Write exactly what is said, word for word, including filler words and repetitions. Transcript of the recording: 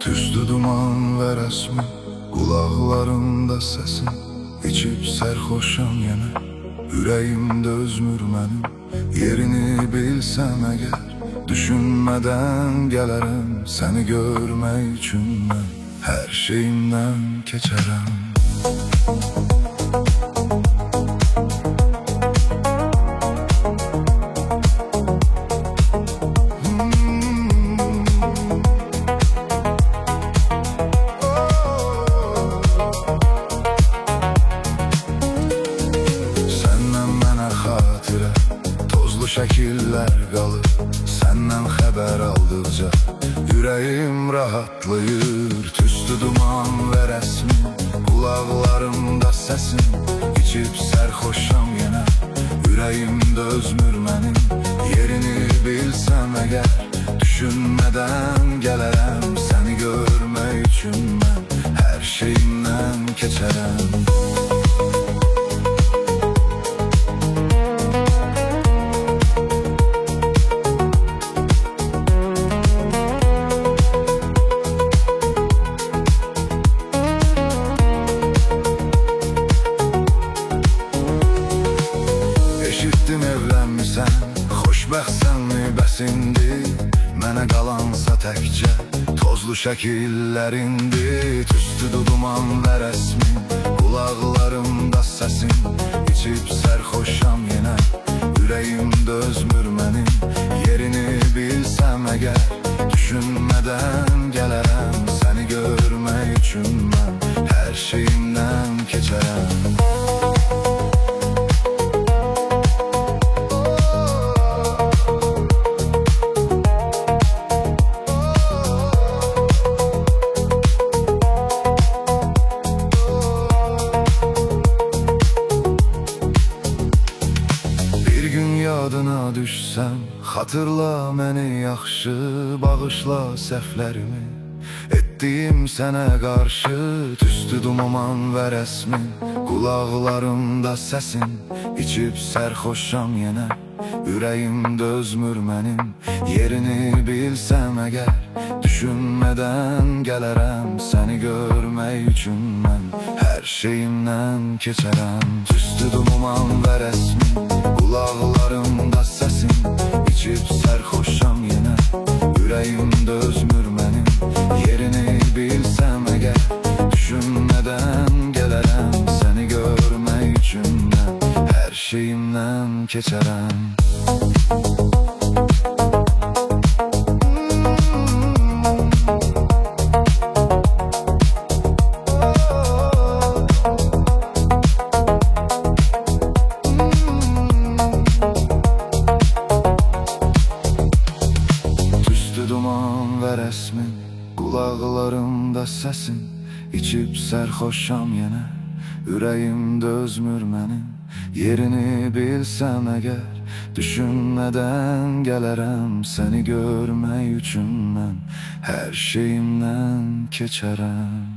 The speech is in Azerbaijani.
Tüstü duman ve resmi, kulaklarımda sesin. İçip sərxoşam yenə, ürəyimdə özmür mənim. Yerini bilsəm əgər, düşünmədən gələrəm. Səni görmək üçün mən hər şeyimdən keçərəm. Şəkillər qalır, səndən xəbər aldıqca ürəyim rahatlayır. Tüstü duman və rəsmin, qulaqlarımda səsin. İçib sərxoşam yenə, ürəyimdə özmür mənim. Yerini bilsəm əgər, düşünmədən gələrəm. Səni görmək üçün mən hər şeyimdən keçərəm. Eşitdim evlənmisən, xoşbəxtsənmi bəsindir. Mənə qalansa təkcə tozlu şəkillərindir. Tüstü duman və rəsmin, qulaqlarımda səsin. İçib sərxoşam yenə, ürəyimdə özmür mənim. Yerini bilsəm əgər, düşünmədən gələrəm. Səni görmək üçün mən hər şeyimdən keçərəm. Yadına düşsəm, xatırla məni yaxşı. Bağışla səhvlərimi, etdiyim sənə qarşı. Tüstü duman və rəsmin, qulaqlarımda səsin. İçib sərxoşam yenə, ürəyimdə özmür mənim. Yerini bilsəm əgər, düşünmədən gələrəm. Səni görmək üçün mən hər şeyimdən keçərəm. Tüstü duman və rəsmin, qulaqlarımda səsin. İçib sərxoşam yenə, ürəyimdə özmür mənim. Yerini bilsəm əgər, düşünmədən gələrəm. Səni görmək üçün mən hər şeyimdən keçərəm. Duman və rəsmin, qulaqlarımda səsin. İçib sərxoşam yenə, ürəyimdə özmür mənim. Yerini bilsəm əgər, düşünmədən gələrəm. Səni görmək üçün mən hər şeyimdən keçərəm.